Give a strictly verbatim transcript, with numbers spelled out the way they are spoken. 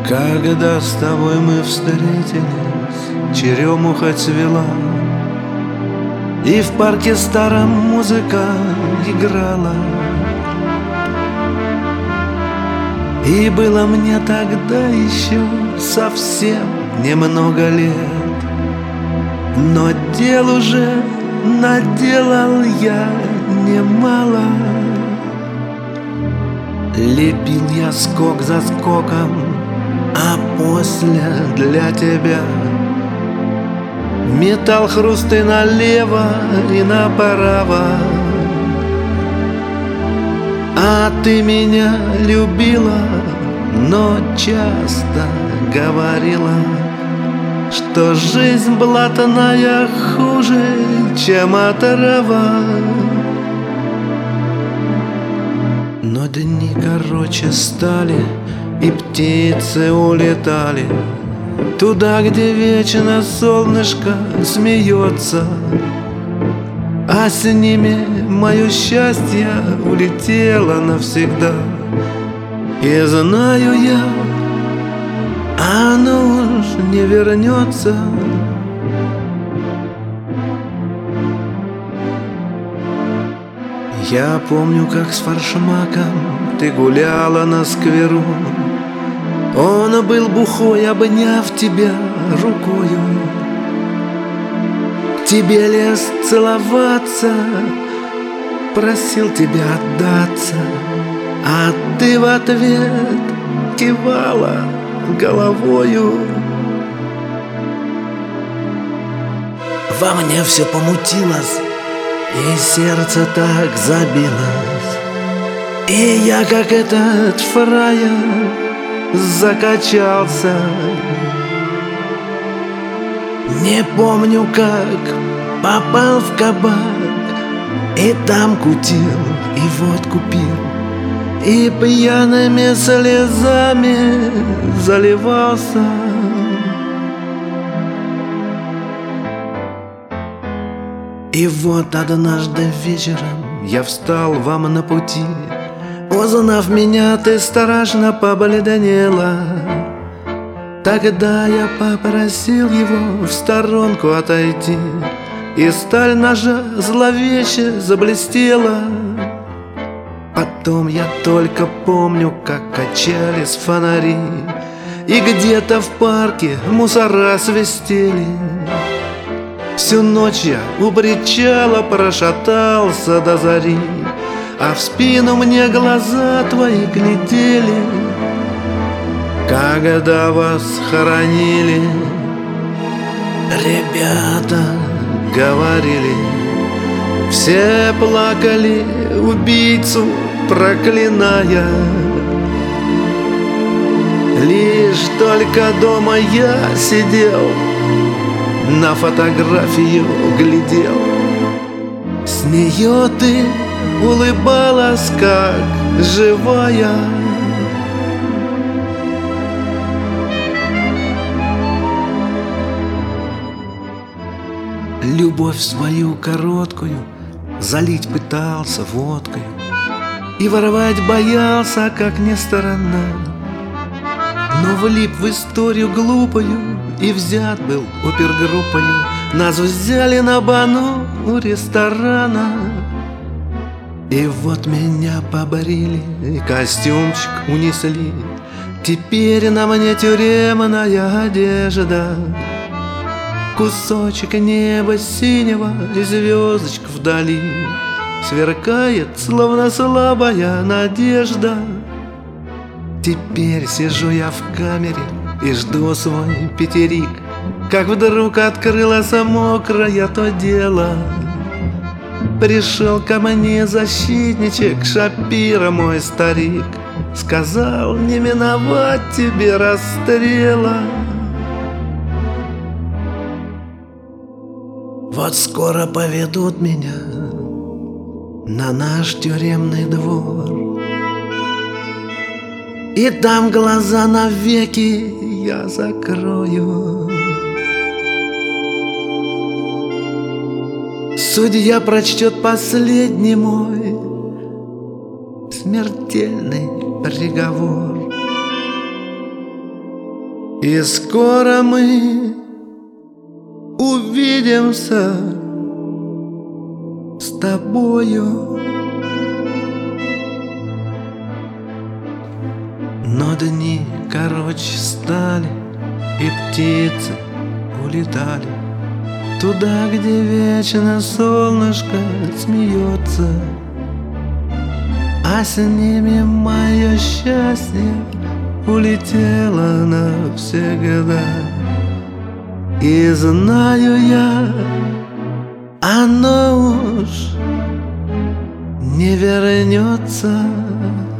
Когда с тобой мы встретились, черемуха цвела, и в парке старом музыка играла. И было мне тогда еще совсем немного лет, но дел уже наделал я немало. Лепил я скок за скоком, а после для тебя металл хрусты налево и направо. А ты меня любила, но часто говорила, что жизнь блатная хуже, чем отрава. Но дни короче стали, и птицы улетали туда, где вечно солнышко смеется, а с ними мое счастье улетело навсегда. И знаю я, оно уж не вернется. Я помню, как с форшмаком ты гуляла на скверу. Он был бухой, обняв тебя рукою. К тебе лез целоваться, просил тебя отдаться, а ты в ответ кивала головою. Во мне все помутилось, и сердце так забилось, и я, как этот фраер, закачался. Не помню, как попал в кабак, и там кутил, и водку пил, и пьяными слезами заливался. И вот однажды вечером я встал вам на пути. Узнав меня, ты страшно побледнела. Тогда я попросил его в сторонку отойти, и сталь ножа зловеще заблестела. Потом я только помню, как качались фонари, и где-то в парке мусора свистели. Всю ночь я у причала прошатался до зари, а в спину мне глаза твои глядели. Когда вас хоронили, ребята говорили, все плакали, убийцу проклиная. Лишь только дома я сидел, на фотографию глядел. С нее ты улыбалась, как живая. Любовь свою короткую залить пытался водкой, и воровать боялся, как ни странно, но влип в историю глупую и взят был опергруппою. Нас взяли на бану у ресторана, и вот меня побрили, и костюмчик унесли. Теперь на мне тюремная одежда, кусочек неба синего и звездочка вдали сверкает, словно слабая надежда. Теперь сижу я в камере и жду свой пятерик, как вдруг открылось мокрое то дело. Пришел ко мне защитничек Шапира, мой старик, сказал: не миновать тебе расстрела. Вот скоро поведут меня на наш тюремный двор, и там глаза навеки я закрою. Судья прочтет последний мой смертельный приговор. И скоро мы увидимся с тобою. Но дни короче стали, и птицы улетали туда, где вечно солнышко смеется, а с ними мое счастье улетело навсегда. И знаю я, оно уж не вернется.